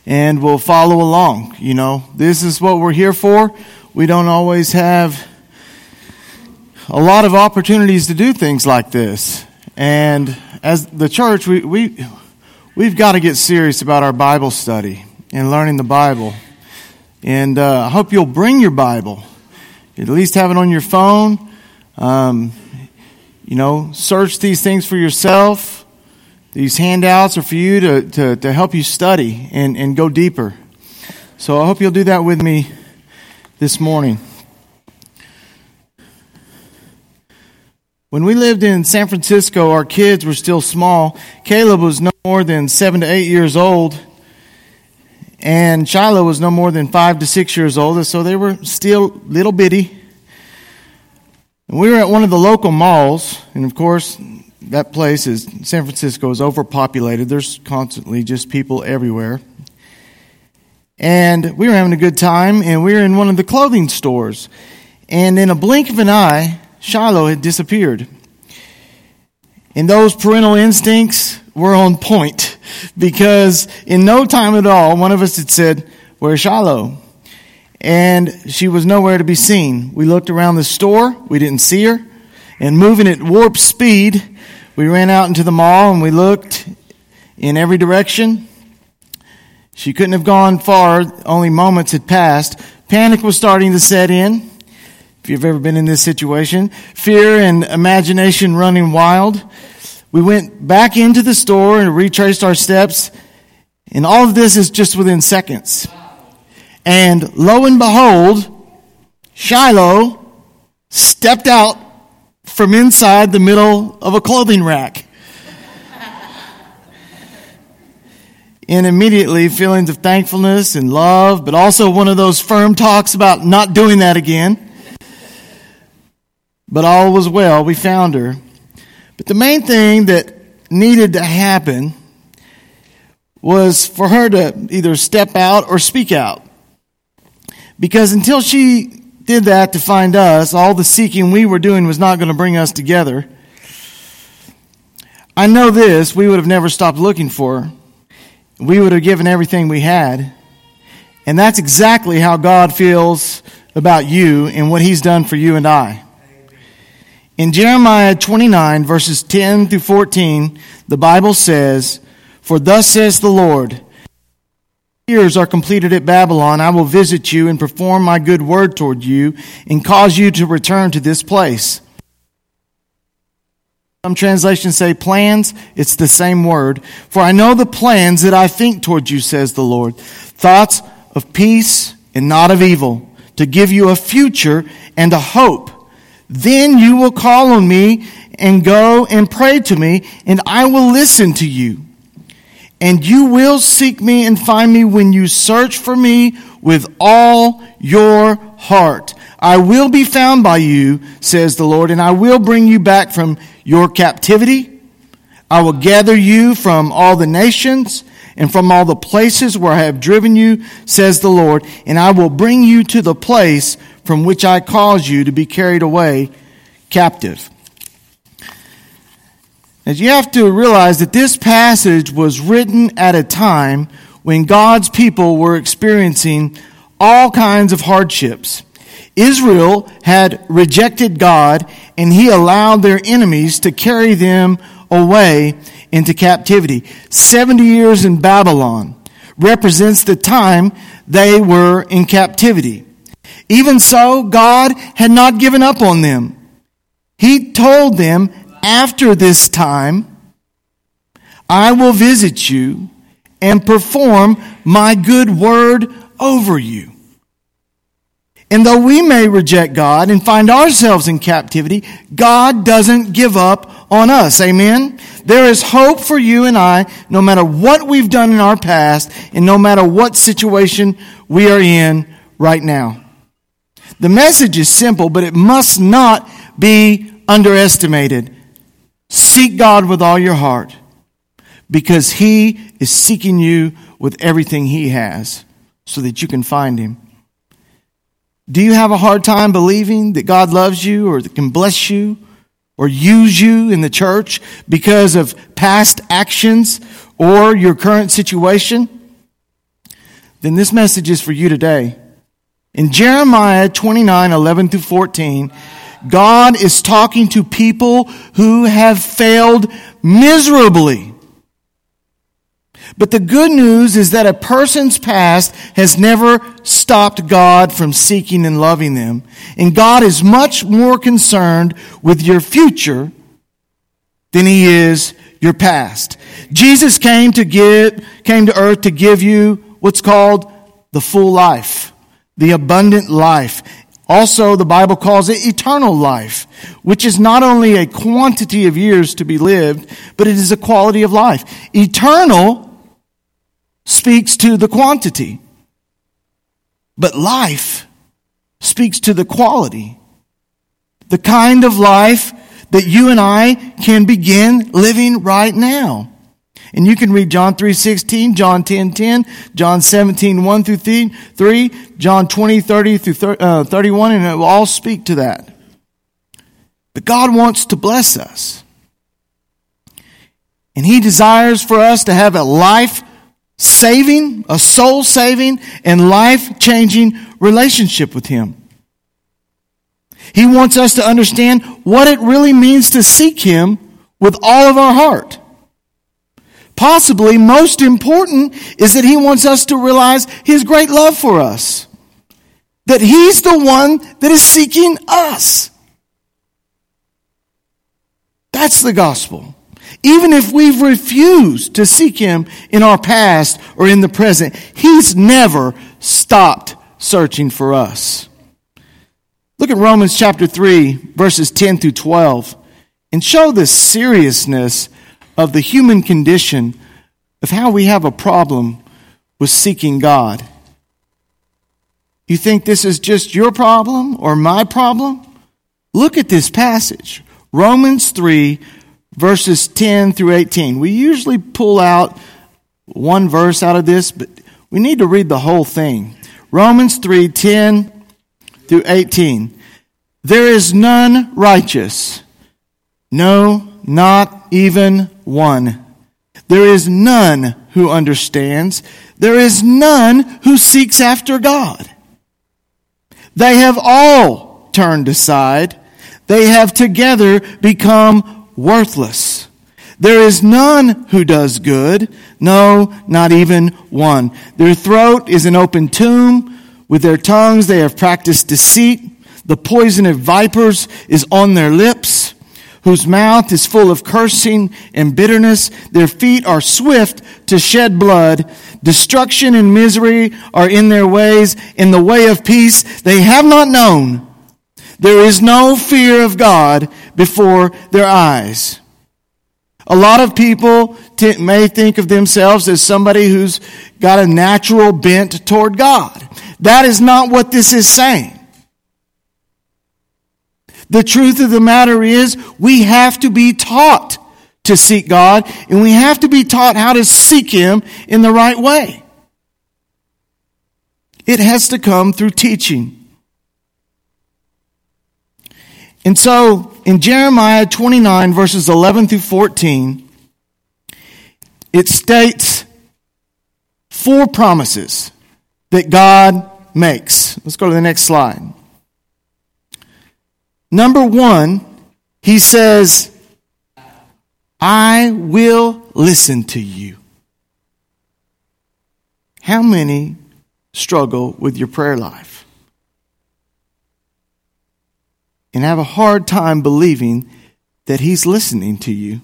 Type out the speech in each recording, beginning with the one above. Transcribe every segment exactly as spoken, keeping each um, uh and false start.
and we'll follow along. You know, this is what we're here for. We don't always have a lot of opportunities to do things like this. And as the church, we, we, we've got to get serious about our Bible study and learning the Bible. And uh, I hope you'll bring your Bible. At least have it on your phone. Um, you know, search these things for yourself. These handouts are for you to, to, to help you study and, and go deeper. So I hope you'll do that with me this morning. When we lived in San Francisco, our kids were still small. Caleb was no more than seven to eight years old. And Shiloh was no more than five to six years old. So they were still little bitty. And we were at one of the local malls. And of course, that place is, San Francisco is overpopulated. There's constantly just people everywhere. And we were having a good time, and we were in one of the clothing stores. And in a blink of an eye, Shiloh had disappeared. And those parental instincts were on point, because in no time at all, one of us had said, "Where's Shiloh?" And she was nowhere to be seen. We looked around the store. We didn't see her. And moving at warp speed, we ran out into the mall and we looked in every direction. She couldn't have gone far. Only moments had passed. Panic was starting to set in. If you've ever been in this situation, fear and imagination running wild. We went back into the store and retraced our steps. And all of this is just within seconds. And lo and behold, Shiloh stepped out from inside the middle of a clothing rack. And immediately feelings of thankfulness and love, but also one of those firm talks about not doing that again. But all was well. We found her. But the main thing that needed to happen was for her to either step out or speak out. Because until she did that to find us, all the seeking we were doing was not going to bring us together. I know this, we would have never stopped looking for her. We would have given everything we had. And that's exactly how God feels about you and what He's done for you and I. In Jeremiah twenty-nine, verses ten through fourteen, the Bible says, "For thus says the Lord, years are completed at Babylon, I will visit you and perform my good word toward you and cause you to return to this place." Some translations say plans. It's the same word. "For I know the plans that I think toward you, says the Lord, thoughts of peace and not of evil, to give you a future and a hope. Then you will call on me and go and pray to me, and I will listen to you. And you will seek me and find me when you search for me with all your heart. I will be found by you, says the Lord, and I will bring you back from your captivity. I will gather you from all the nations and from all the places where I have driven you, says the Lord, and I will bring you to the place from which I caused you to be carried away captive." Now you have to realize that this passage was written at a time when God's people were experiencing all kinds of hardships. Israel had rejected God, and He allowed their enemies to carry them away into captivity. Seventy years in Babylon represents the time they were in captivity. Even so, God had not given up on them. He told them, after this time, I will visit you and perform my good word over you. And though we may reject God and find ourselves in captivity, God doesn't give up on us. Amen? There is hope for you and I, no matter what we've done in our past and no matter what situation we are in right now. The message is simple, but it must not be underestimated. Seek God with all your heart, because He is seeking you with everything He has so that you can find Him. Do you have a hard time believing that God loves you or that can bless you or use you in the church because of past actions or your current situation? then this message is for you today. In Jeremiah twenty-nine, eleven through fourteen, God is talking to people who have failed miserably. But the good news is that a person's past has never stopped God from seeking and loving them. And God is much more concerned with your future than He is your past. Jesus came to give, came to earth to give you what's called the full life, the abundant life. Also, the Bible calls it eternal life, which is not only a quantity of years to be lived, but it is a quality of life. Eternal speaks to the quantity, but life speaks to the quality. The kind of life that you and I can begin living right now. And you can read John three sixteen, John ten ten, John seventeen one through three, John twenty thirty through thirty-one, and it will all speak to that. But God wants to bless us. And He desires for us to have a life-saving, a soul-saving, and life-changing relationship with Him. He wants us to understand what it really means to seek Him with all of our heart. Possibly most important is that He wants us to realize His great love for us. That He's the one that is seeking us. That's the gospel. Even if we've refused to seek Him in our past or in the present, He's never stopped searching for us. Look at Romans chapter three, verses ten through twelve, and show the seriousness of the human condition of how we have a problem with seeking God. You think this is just your problem or my problem? Look at this passage. Romans three, verses ten through eighteen. We usually pull out one verse out of this, but we need to read the whole thing. Romans three, ten through eighteen. There is none righteous. No, not even one. There is none who understands. There is none who seeks after God. They have all turned aside. They have together become worthless. There is none who does good. No, not even one. Their throat is an open tomb. With their tongues they have practiced deceit. The poison of vipers is on their lips, whose mouth is full of cursing and bitterness. Their feet are swift to shed blood. Destruction and misery are in their ways. In the way of peace they have not known. There is no fear of God before their eyes. A lot of people t- may think of themselves as somebody who's got a natural bent toward God. That is not what this is saying. The truth of the matter is, we have to be taught to seek God, and we have to be taught how to seek Him in the right way. It has to come through teaching. And so, in Jeremiah twenty-nine, verses eleven through fourteen, it states four promises that God makes. Let's go to the next slide. Number one, He says, I will listen to you. How many struggle with your prayer life and have a hard time believing that He's listening to you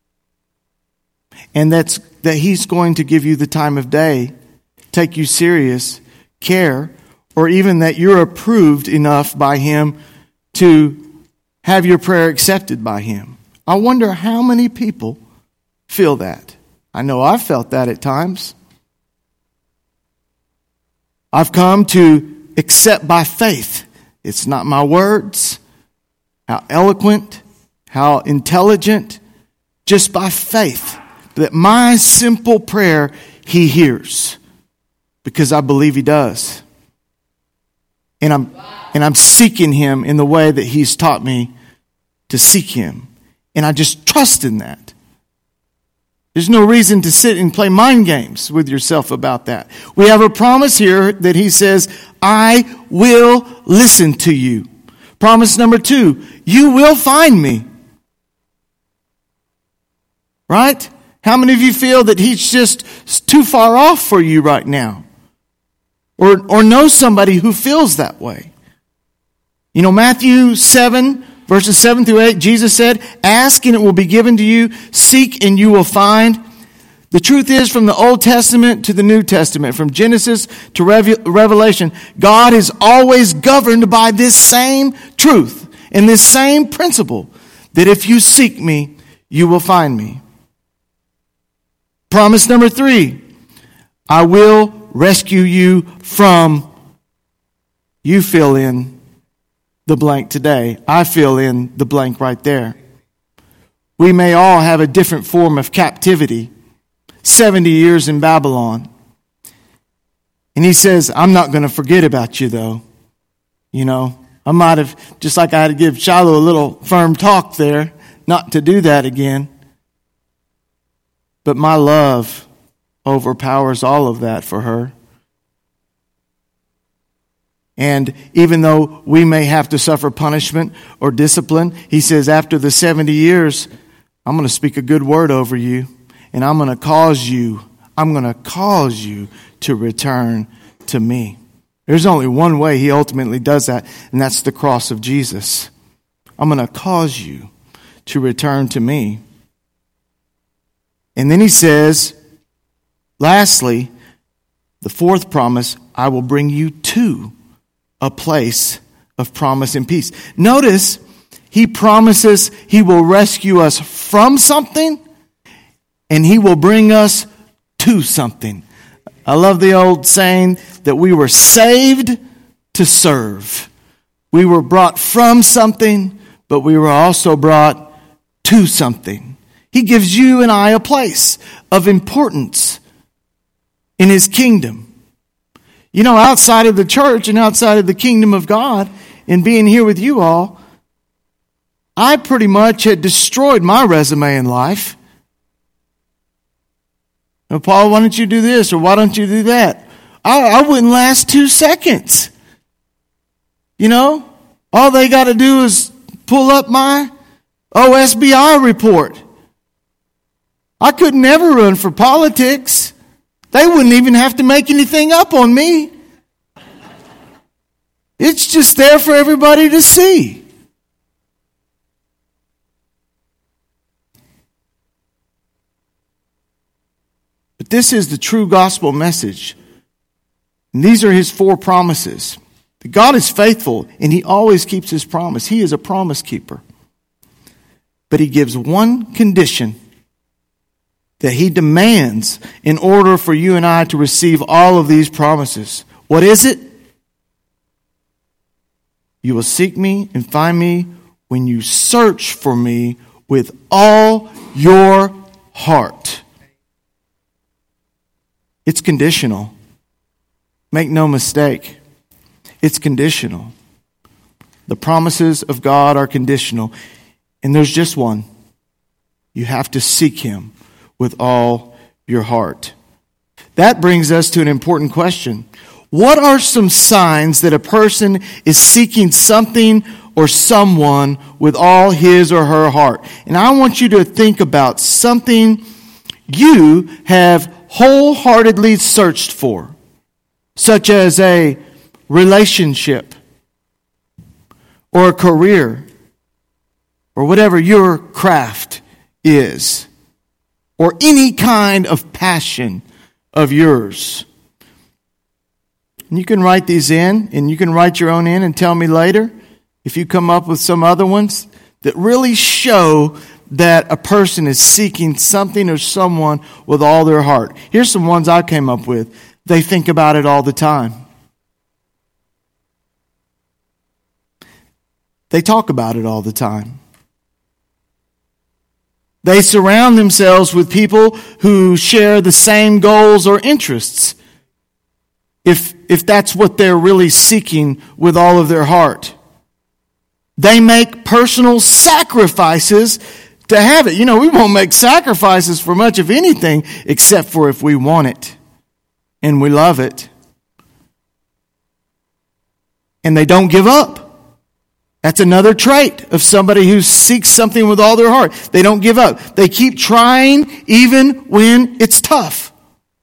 and that's that He's going to give you the time of day, take you serious, care, or even that you're approved enough by Him to have your prayer accepted by Him? I wonder how many people feel that. I know I've felt that at times. I've come to accept by faith. It's not my words, how eloquent, how intelligent, just by faith that my simple prayer He hears, because I believe He does. And I'm and I'm seeking Him in the way that He's taught me to seek Him. And I just trust in that. There's no reason to sit and play mind games with yourself about that. We have a promise here that he says, I will listen to you. Promise number two, you will find me. Right? How many of you feel that he's just too far off for you right now? Or, or know somebody who feels that way? You know, Matthew seven, verses seven through eight, Jesus said, ask and it will be given to you. Seek and you will find. The truth is, from the Old Testament to the New Testament, from Genesis to Revelation, God is always governed by this same truth and this same principle, that if you seek me, you will find me. Promise number three, I will rescue you from, you fill in the blank today. I fill in the blank right there. We may all have a different form of captivity. seventy years in Babylon. And he says, I'm not going to forget about you though. You know, I might have, just like I had to give Shiloh a little firm talk there, not to do that again. But my love overpowers all of that for her. And even though we may have to suffer punishment or discipline, he says after the seventy years, I'm going to speak a good word over you. And I'm going to cause you, I'm going to cause you to return to me. There's only one way he ultimately does that, and that's the cross of Jesus. I'm going to cause you to return to me. And then he says, lastly, the fourth promise, I will bring you to a place of promise and peace. Notice, he promises he will rescue us from something, and he will bring us to something. I love the old saying that we were saved to serve. We were brought from something, but we were also brought to something. He gives you and I a place of importance in his kingdom. You know, outside of the church and outside of the kingdom of God, and being here with you all, I pretty much had destroyed my resume in life. Now, Paul, why don't you do this or why don't you do that? I, I wouldn't last two seconds. You know, all they got to do is pull up my O S B I report. I could never run for politics. They wouldn't even have to make anything up on me. It's just there for everybody to see. But this is the true gospel message. And these are his four promises. God is faithful and he always keeps his promise. He is a promise keeper. But he gives one condition that he demands in order for you and I to receive all of these promises. What is it? You will seek me and find me when you search for me with all your heart. It's conditional. Make no mistake. It's conditional. The promises of God are conditional. And there's just one. You have to seek him with all your heart. That brings us to an important question. What are some signs that a person is seeking something or someone with all his or her heart? And I want you to think about something you have wholeheartedly searched for, such as a relationship or a career or whatever your craft is, or any kind of passion of yours. And you can write these in, and you can write your own in and tell me later if you come up with some other ones that really show that a person is seeking something or someone with all their heart. Here's some ones I came up with. They think about it all the time. They talk about it all the time. They surround themselves with people who share the same goals or interests, if, if that's what they're really seeking with all of their heart. They make personal sacrifices to have it. You know, we won't make sacrifices for much of anything except for if we want it and we love it. And they don't give up. That's another trait of somebody who seeks something with all their heart. They don't give up. They keep trying even when it's tough.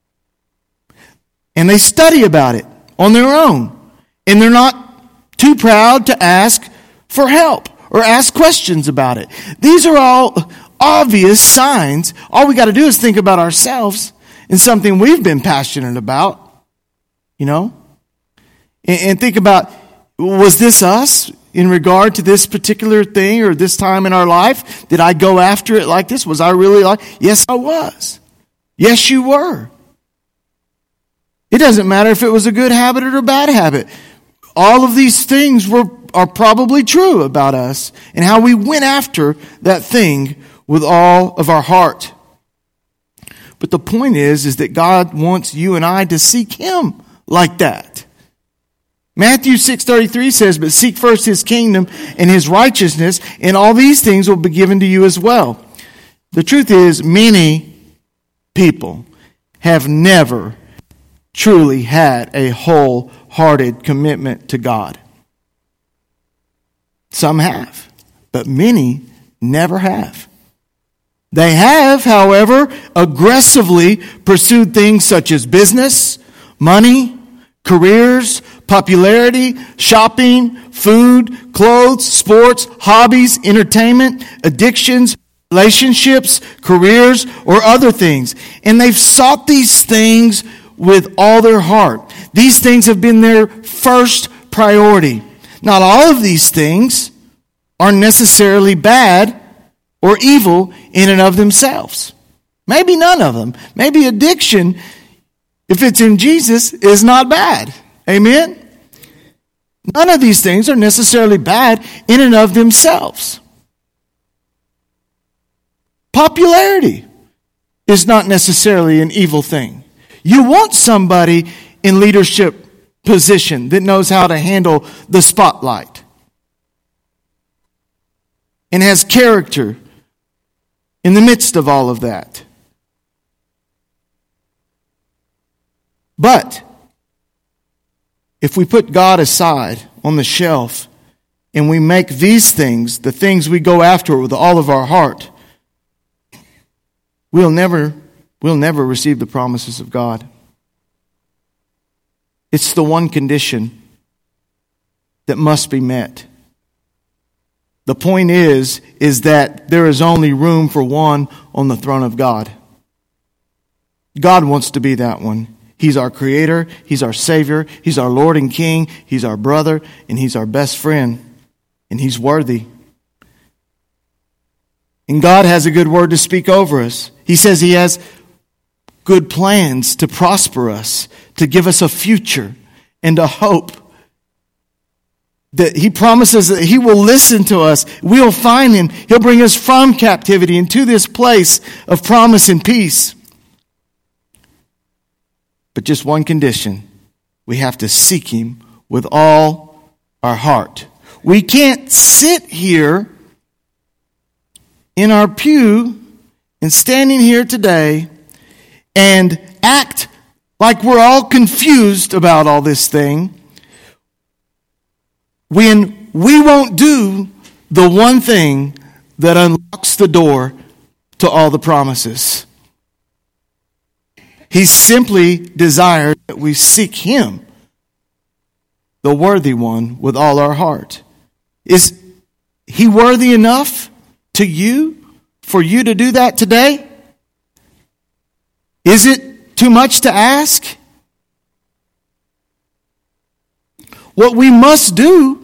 And they study about it on their own. And they're not too proud to ask for help or ask questions about it. These are all obvious signs. All we got to do is think about ourselves and something we've been passionate about, you know, and, and think about, was this us in regard to this particular thing or this time in our life? Did I go after it like this? Was I really like? Yes, I was. Yes, you were. It doesn't matter if it was a good habit or a bad habit. All of these things were are probably true about us and how we went after that thing with all of our heart. But the point is, is that God wants you and I to seek Him like that. Matthew six thirty-three says, but seek first His kingdom and His righteousness, and all these things will be given to you as well. The truth is, many people have never truly had a wholehearted commitment to God. Some have, but many never have. They have, however, aggressively pursued things such as business, money, careers, popularity, shopping, food, clothes, sports, hobbies, entertainment, addictions, relationships, careers, or other things. And they've sought these things with all their heart. These things have been their first priority. Not all of these things are necessarily bad or evil in and of themselves. Maybe none of them. Maybe addiction, if it's in Jesus, is not bad. Amen? None of these things are necessarily bad in and of themselves. Popularity is not necessarily an evil thing. You want somebody in leadership position that knows how to handle the spotlight and has character in the midst of all of that. But if we put God aside on the shelf and we make these things the things we go after with all of our heart, we'll never, we'll never receive the promises of God. It's the one condition that must be met. The point is, is that there is only room for one on the throne of God. God wants to be that one. He's our Creator. He's our Savior. He's our Lord and King. He's our brother. And He's our best friend. And He's worthy. And God has a good word to speak over us. He says He has good plans to prosper us, to give us a future and a hope. That He promises that He will listen to us. We'll find Him. He'll bring us from captivity into this place of promise and peace. But just one condition. We have to seek Him with all our heart. We can't sit here in our pew and standing here today and act like we're all confused about all this thing when we won't do the one thing that unlocks the door to all the promises. He simply desired that we seek Him, the worthy one, with all our heart. Is He worthy enough to you for you to do that today? Is it too much to ask? What we must do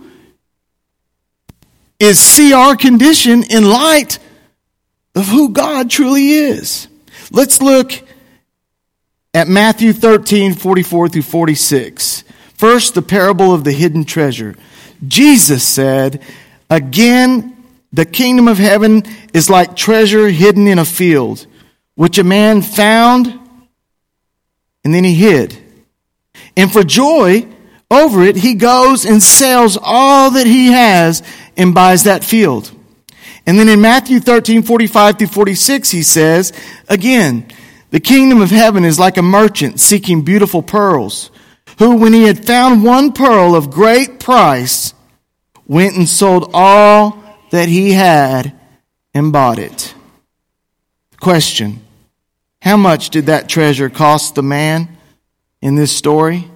is see our condition in light of who God truly is. Let's look at Matthew thirteen, forty-four through forty-six. First, the parable of the hidden treasure. Jesus said, again, the kingdom of heaven is like treasure hidden in a field, which a man found and then he hid. And for joy over it, he goes and sells all that he has and buys that field. And then in Matthew thirteen, forty-five through forty-six, he says, again, the kingdom of heaven is like a merchant seeking beautiful pearls, who, when he had found one pearl of great price, went and sold all that he had and bought it. Question: how much did that treasure cost the man in this story?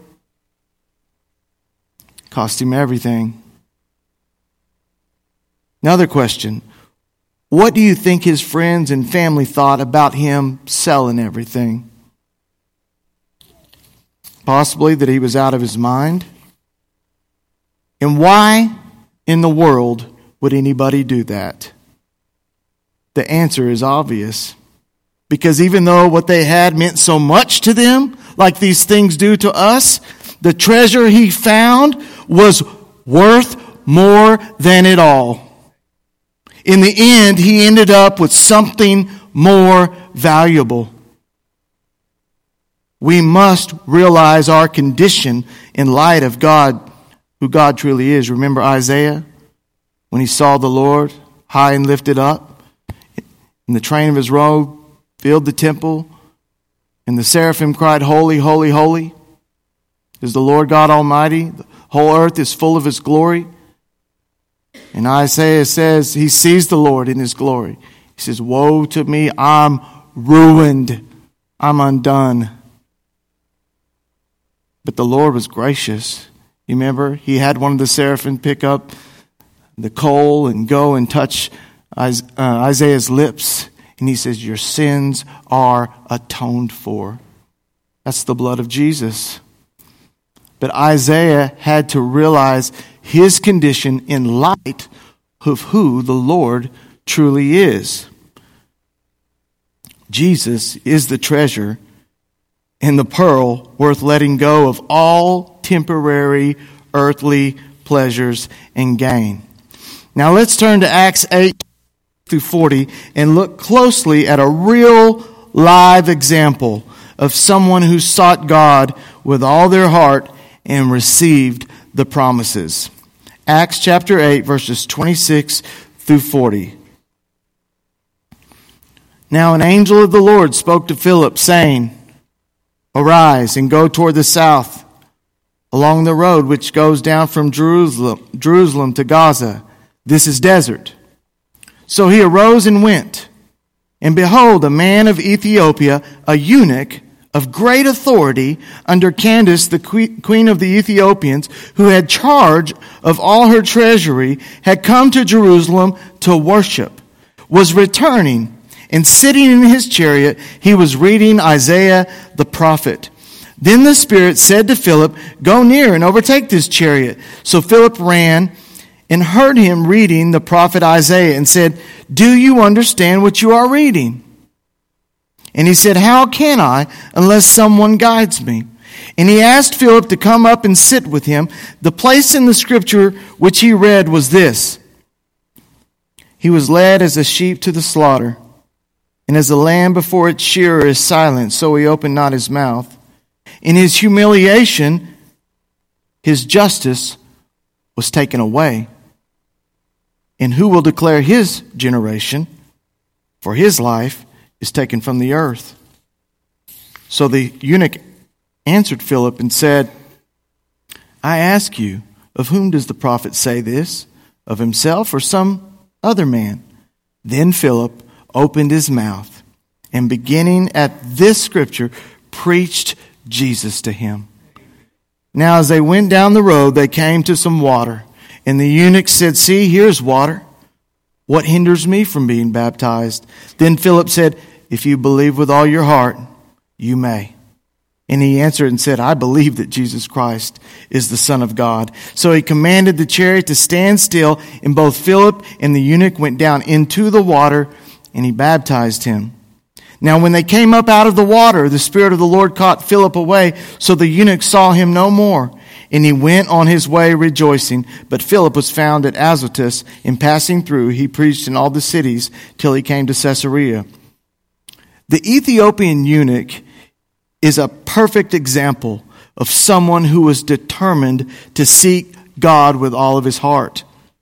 Cost him everything. Another question: what do you think his friends and family thought about him selling everything? Possibly that he was out of his mind. And why in the world would anybody do that? The answer is obvious. Because even though what they had meant so much to them, like these things do to us, the treasure he found was worth more than it all. In the end, he ended up with something more valuable. We must realize our condition in light of God, who God truly is. Remember Isaiah, when he saw the Lord high and lifted up, and the train of his robe filled the temple, and the seraphim cried, "Holy, holy, holy is the Lord God Almighty. The whole earth is full of his glory." And Isaiah says he sees the Lord in his glory. He says, "Woe to me, I'm ruined. I'm undone." But the Lord was gracious. You remember, he had one of the seraphim pick up the coal and go and touch Isaiah's lips. And he says, "Your sins are atoned for." That's the blood of Jesus. But Isaiah had to realize his condition in light of who the Lord truly is. Jesus is the treasure and the pearl worth letting go of all temporary earthly pleasures and gain. Now let's turn to Acts eight through forty and look closely at a real live example of someone who sought God with all their heart and received the promises. Acts chapter eight, verses twenty-six through forty. Now an angel of the Lord spoke to Philip, saying, "Arise and go toward the south, along the road which goes down from Jerusalem, Jerusalem to Gaza. This is desert." So he arose and went. And behold, a man of Ethiopia, a eunuch of great authority under Candace, the queen of the Ethiopians, who had charge of all her treasury, had come to Jerusalem to worship, was returning, and sitting in his chariot, he was reading Isaiah the prophet. Then the Spirit said to Philip, "Go near and overtake this chariot." So Philip ran and heard him reading the prophet Isaiah and said, "Do you understand what you are reading?" And he said, "How can I unless someone guides me?" And he asked Philip to come up and sit with him. The place in the scripture which he read was this: "He was led as a sheep to the slaughter, and as a lamb before its shearer is silent, so he opened not his mouth. In his humiliation, his justice was taken away. And who will declare his generation? For his life is taken from the earth." So the eunuch answered Philip and said, "I ask you, of whom does the prophet say this? Of himself or some other man?" Then Philip opened his mouth and, beginning at this scripture, preached Jesus to him. Now as they went down the road, they came to some water. And the eunuch said, "See, here's water. What hinders me from being baptized?" Then Philip said, "If you believe with all your heart, you may." And he answered and said, "I believe that Jesus Christ is the Son of God." So he commanded the chariot to stand still, and both Philip and the eunuch went down into the water, and he baptized him. Now when they came up out of the water, the Spirit of the Lord caught Philip away, so the eunuch saw him no more. And he went on his way rejoicing. But Philip was found at Azotus, and passing through, he preached in all the cities till he came to Caesarea. The Ethiopian eunuch is a perfect example of someone who was determined to seek God with all of his heart.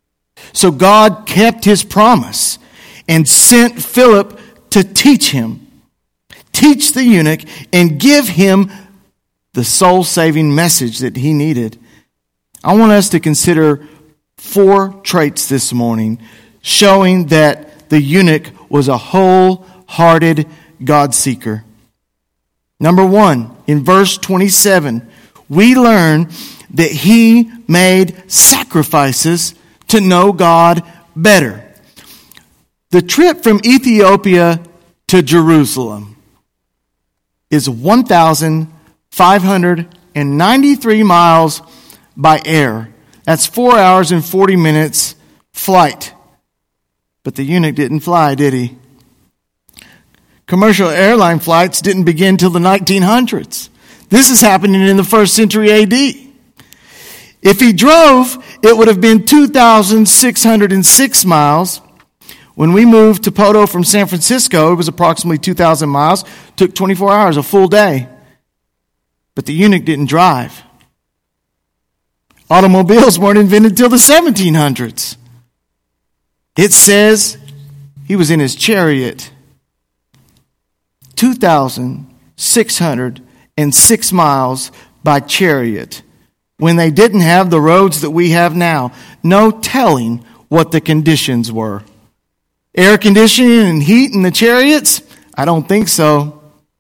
So God kept his promise and sent Philip to teach him, teach the eunuch, and give him the soul-saving message that he needed. I want us to consider four traits this morning showing that the eunuch was a wholehearted God-seeker. Number one, in verse twenty-seven, we learn that he made sacrifices to know God better. The trip from Ethiopia to Jerusalem is one thousand five hundred ninety-three miles by air. That's four hours and forty minutes flight. But the eunuch didn't fly, did he? Commercial airline flights didn't begin till the nineteen hundreds. This is happening in the first century A D. If he drove, it would have been two thousand six hundred six miles. When we moved to Poto from San Francisco, it was approximately two thousand miles. It took twenty-four hours, a full day. But the eunuch didn't drive. Automobiles weren't invented until the seventeen hundreds. It says he was in his chariot. two thousand six hundred six miles by chariot. When they didn't have the roads that we have now. No telling what the conditions were. Air conditioning and heat in the chariots? I don't think so.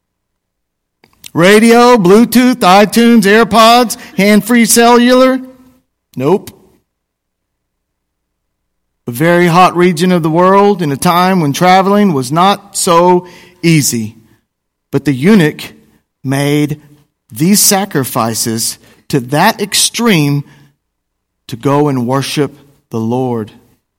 Radio, Bluetooth, iTunes, AirPods, hand-free cellular? Nope. A very hot region of the world in a time when traveling was not so easy. But the eunuch made these sacrifices to that extreme to go and worship the Lord.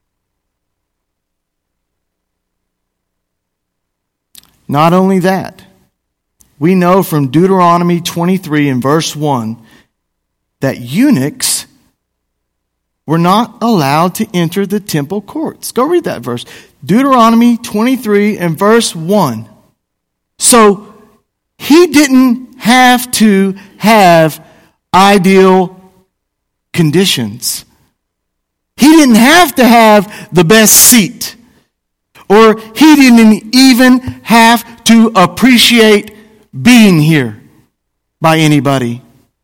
Not only that, we know from Deuteronomy twenty-three and verse one that eunuchs were not allowed to enter the temple courts. Go read that verse. Deuteronomy twenty-three and verse one. So he didn't have to have ideal conditions. He didn't have to have the best seat. Or he didn't even have to appreciate being here by anybody.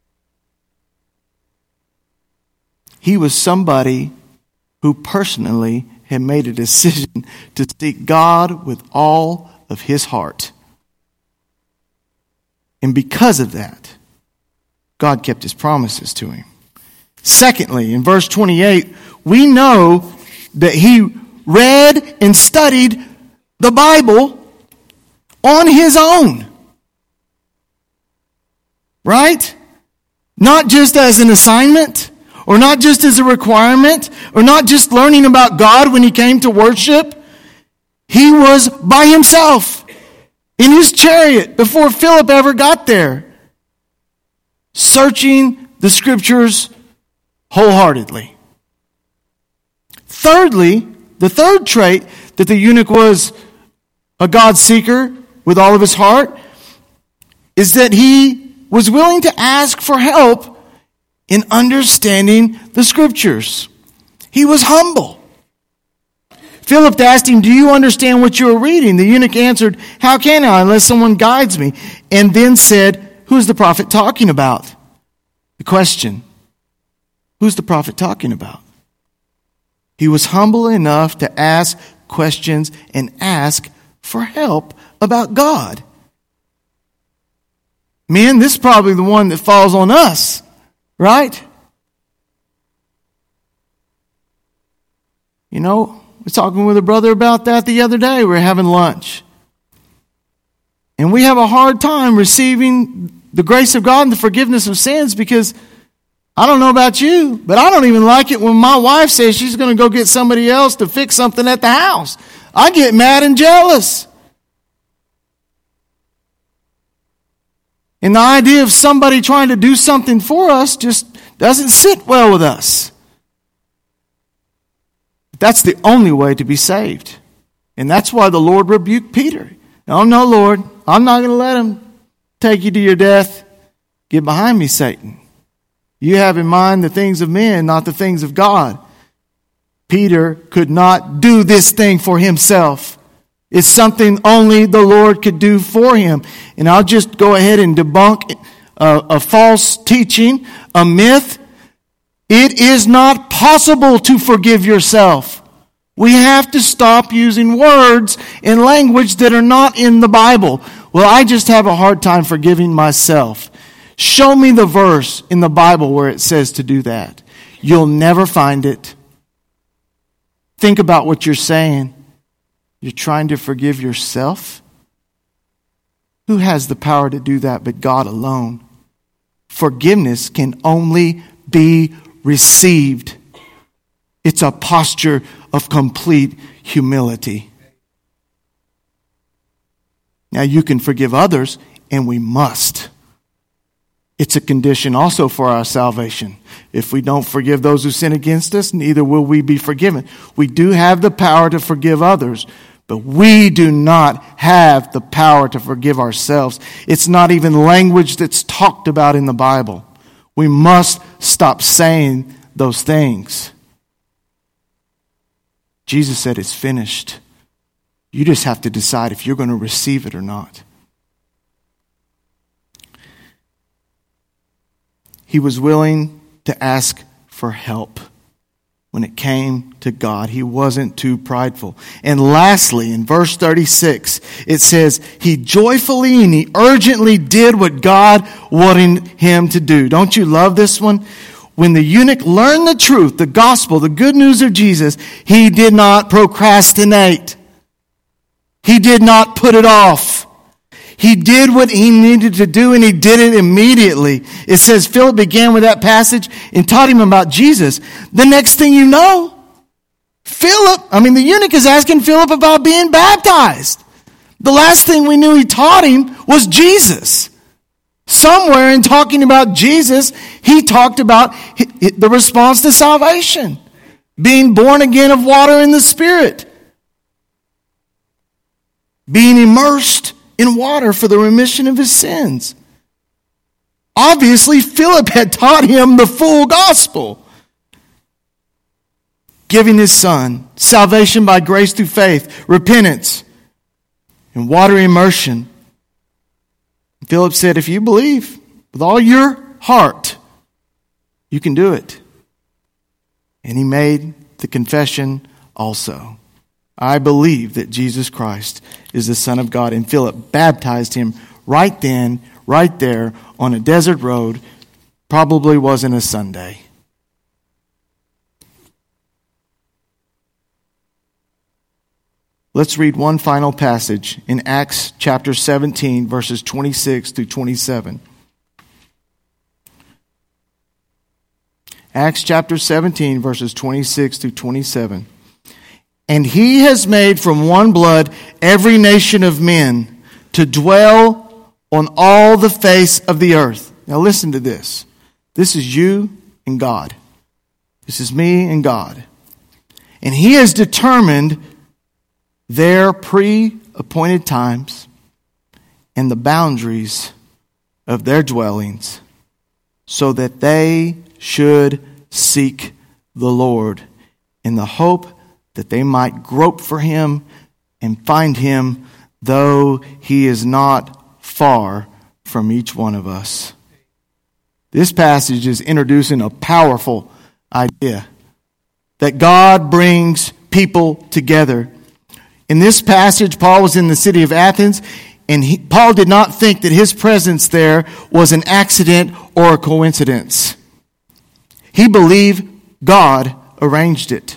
He was somebody who personally had made a decision to seek God with all of his heart. And because of that, God kept his promises to him. Secondly, in verse twenty-eight, we know that he read and studied the Bible on his own. Right? Not just as an assignment, or not just as a requirement, or not just learning about God when he came to worship. He was by himself in his chariot before Philip ever got there, searching the scriptures wholeheartedly. Thirdly, the third trait that the eunuch was a God seeker with all of his heart is that he was willing to ask for help in understanding the scriptures. He was humble. Philip asked him, "Do you understand what you are reading?" The eunuch answered, "How can I unless someone guides me?" And then said, "Who's the prophet talking about?" The question, who's the prophet talking about? He was humble enough to ask questions and ask for help about God. Men, this is probably the one that falls on us, right? You know, I was talking with a brother about that the other day. We were having lunch. And we have a hard time receiving the grace of God and the forgiveness of sins because I don't know about you, but I don't even like it when my wife says she's going to go get somebody else to fix something at the house. I get mad and jealous. And the idea of somebody trying to do something for us just doesn't sit well with us. That's the only way to be saved. And that's why the Lord rebuked Peter. "Oh no, Lord, I'm not going to let him take you to your death. Get behind me, Satan. You have in mind the things of men, not the things of God." Peter could not do this thing for himself. It's something only the Lord could do for him. And I'll just go ahead and debunk a, a false teaching, a myth. It is not possible to forgive yourself. We have to stop using words and language that are not in the Bible. Well, I just have a hard time forgiving myself. Show me the verse in the Bible where it says to do that. You'll never find it. Think about what you're saying. You're trying to forgive yourself? Who has the power to do that but God alone? Forgiveness can only be received. It's a posture of complete humility. Now you can forgive others, and we must. It's a condition also for our salvation. If we don't forgive those who sin against us, neither will we be forgiven. We do have the power to forgive others, but we do not have the power to forgive ourselves. It's not even language that's talked about in the Bible. We must stop saying those things. Jesus said it's finished. You just have to decide if you're going to receive it or not. He was willing to ask for help when it came to God. He wasn't too prideful. And lastly, in verse thirty-six, it says, he joyfully and he urgently did what God wanted him to do. Don't you love this one? When the eunuch learned the truth, the gospel, the good news of Jesus, he did not procrastinate. He did not put it off. He did what he needed to do, and he did it immediately. It says Philip began with that passage and taught him about Jesus. The next thing you know, Philip, I mean the eunuch is asking Philip about being baptized. The last thing we knew he taught him was Jesus. Somewhere in talking about Jesus, he talked about the response to salvation. Being born again of water and the Spirit. Being immersed in water for the remission of his sins. Obviously, Philip had taught him the full gospel. Giving his son salvation by grace through faith, repentance, and water immersion. Philip said, if you believe with all your heart, you can do it. And he made the confession also. I believe that Jesus Christ is the Son of God. And Philip baptized him right then, right there, on a desert road. Probably wasn't a Sunday. Let's read one final passage in Acts chapter seventeen, verses twenty-six through twenty-seven. Acts chapter seventeen, verses twenty-six through twenty-seven. And he has made from one blood every nation of men to dwell on all the face of the earth. Now listen to this. This is you and God. This is me and God. And he has determined their pre-appointed times and the boundaries of their dwellings so that they should seek the Lord in the hope that they might grope for him and find him, though he is not far from each one of us. This passage is introducing a powerful idea that God brings people together. In this passage, Paul was in the city of Athens, and he, Paul did not think that his presence there was an accident or a coincidence. He believed God arranged it.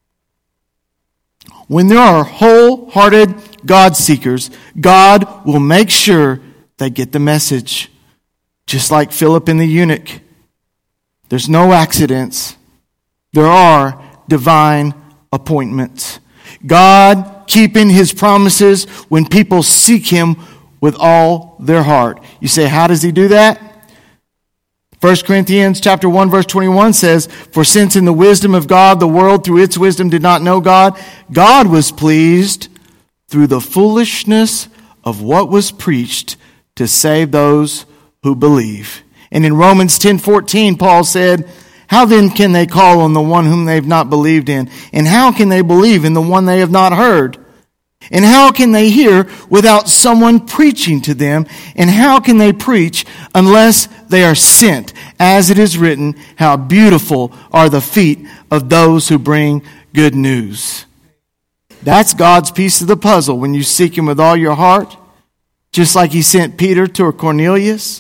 When there are wholehearted God seekers, God will make sure they get the message. Just like Philip and the eunuch. There's no accidents. There are divine appointments. God keeping his promises when people seek him with all their heart. You say, how does he do that? First Corinthians chapter one verse twenty-one says, for since in the wisdom of God, the world through its wisdom did not know God, God was pleased through the foolishness of what was preached to save those who believe. And in Romans ten fourteen, Paul said, How then can they call on the one whom they have not believed in? And how can they believe in the one they have not heard? And how can they hear without someone preaching to them? And how can they preach unless they are sent? As it is written, how beautiful are the feet of those who bring good news. That's God's piece of the puzzle when you seek Him with all your heart. Just like He sent Peter to Cornelius.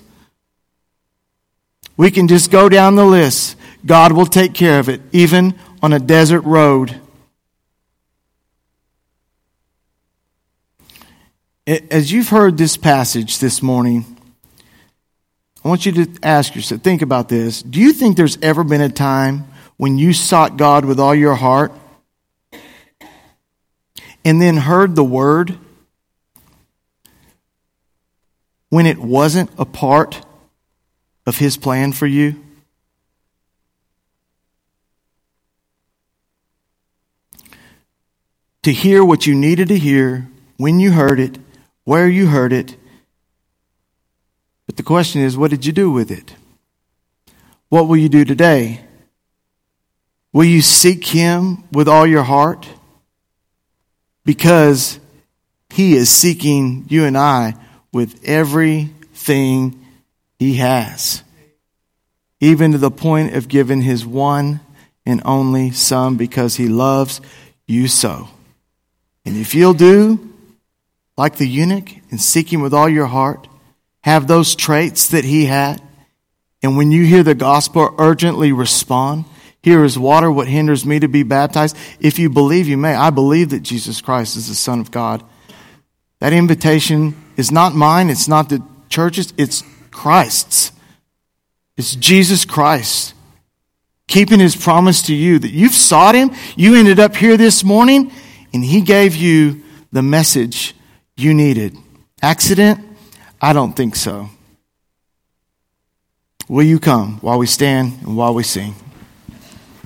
We can just go down the list. God will take care of it, even on a desert road. As you've heard this passage this morning, I want you to ask yourself, think about this. Do you think there's ever been a time when you sought God with all your heart and then heard the word when it wasn't a part of His plan for you? To hear what you needed to hear, when you heard it, where you heard it. But the question is, what did you do with it? What will you do today? Will you seek Him with all your heart? Because He is seeking you and I with everything He has. Even to the point of giving His one and only Son because He loves you so. And if you'll do like the eunuch and seek Him with all your heart, have those traits that He had, and when you hear the gospel, urgently respond. Here is water, what hinders me to be baptized? If you believe, you may. I believe that Jesus Christ is the Son of God. That invitation is not mine, it's not the church's, it's Christ's. It's Jesus Christ keeping His promise to you that you've sought Him, you ended up here this morning, and He gave you the message you needed. Accident? I don't think so. Will you come while we stand and while we sing?